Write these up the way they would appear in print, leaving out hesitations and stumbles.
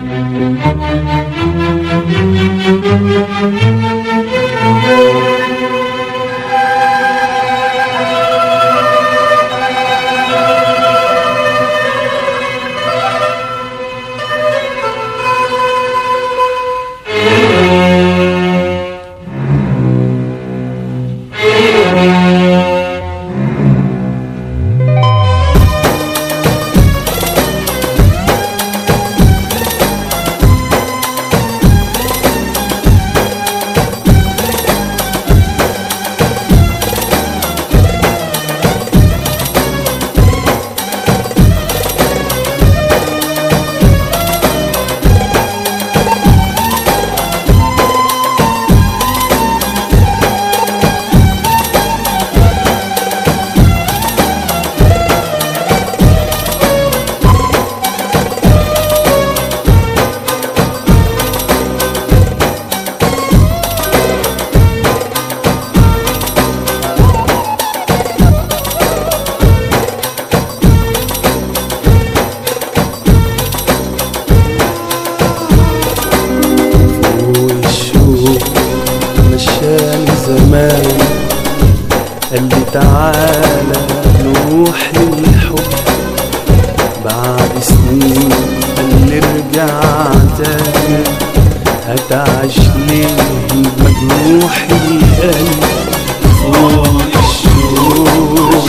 زمان قال لي تعالى نروح للحب بعد سنين، قال لي ارجع تاني هتعيش ليه مجروح القلب فوق الشوق.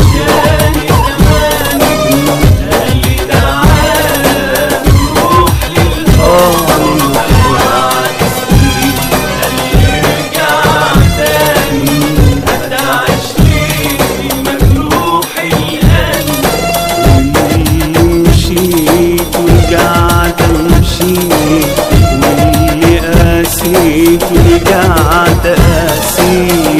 ورجعت أسير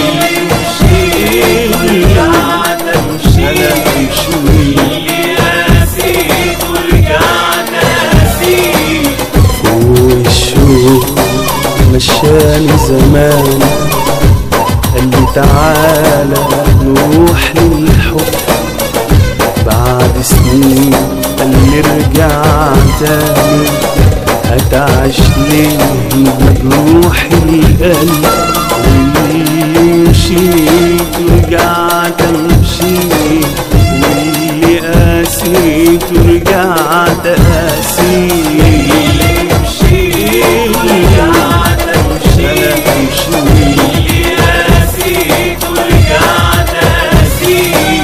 ورجعت أمشي أنا مشوي قاسيت ورجعت أسير فوق الشوق مشاني زمان قال لي تعالى نروح للحب بعد سنين، قال لي ارجع تاني هتعيش ليه مجروح القلب واللي مشيت ورجعت امشي واللي قاسيت ورجعت قاسي واللي مشيت ورجعت امشي واللي قاسيت ورجعت قاسي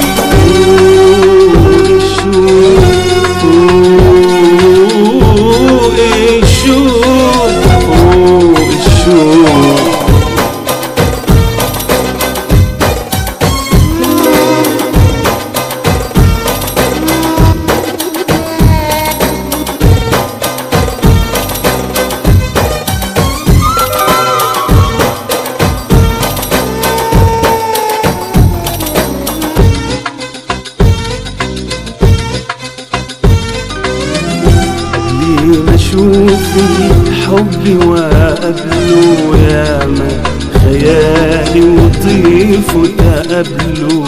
اشوف الحب وقابله ياما خيالي وطيفه تقابله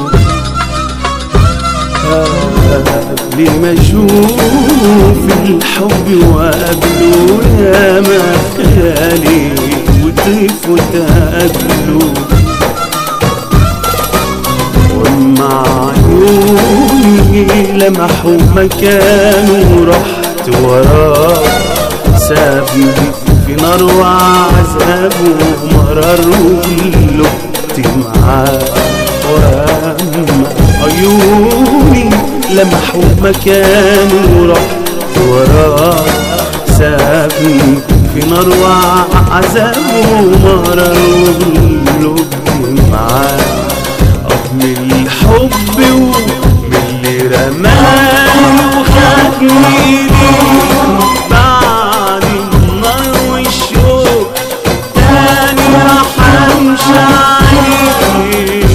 قبل ما اشوف الحب وقابله ياما خيالي وطيفه تقابله ومع عيوني لمحوا مكانه رحت وراه سابني في نار وعذاب ومرار وقلبت معاه واما عيوني لمحوا مكانه رحت وراه سابني في نار وعذاب ومرار وقلبت معاه من الحب ومن اللي رماني وخدني بعد النار والشوق تاني راح امشي عليه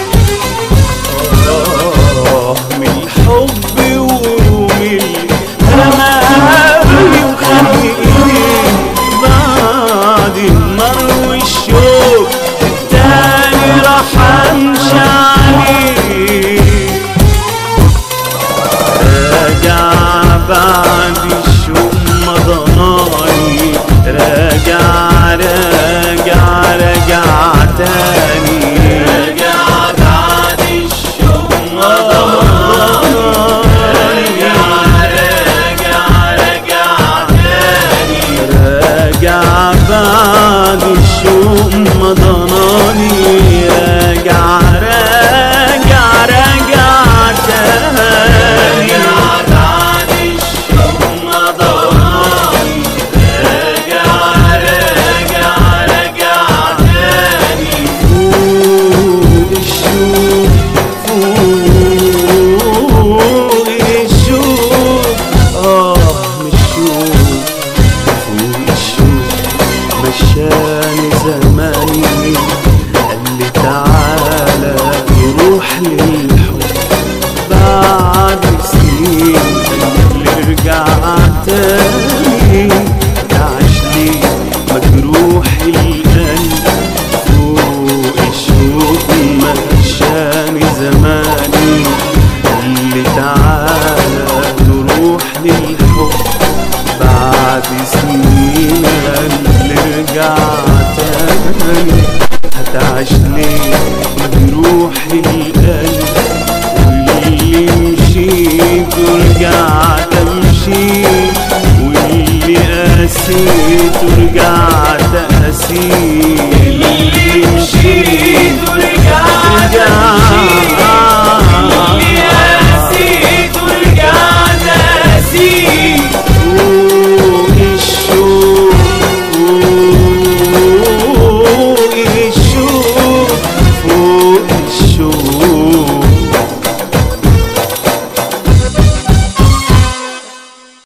من الحب ومن رماني وخدني بعد النار والشوق تاني راح امشي عليه راجع بعد مشاني زماني قال لي تعالى نروح للحب بعد سنين اللي رجع تاني تعش لي مجروح القلب فوق الشوق مشاني زماني قال لي تعالى نروح للحب بعد سنين اللي رجع تاني هتعيش ليه مجروح القلب واللي مشيت ورجعت امشي واللي قاسيت ورجعت اقاسي اللي مشيت ورجعت امشي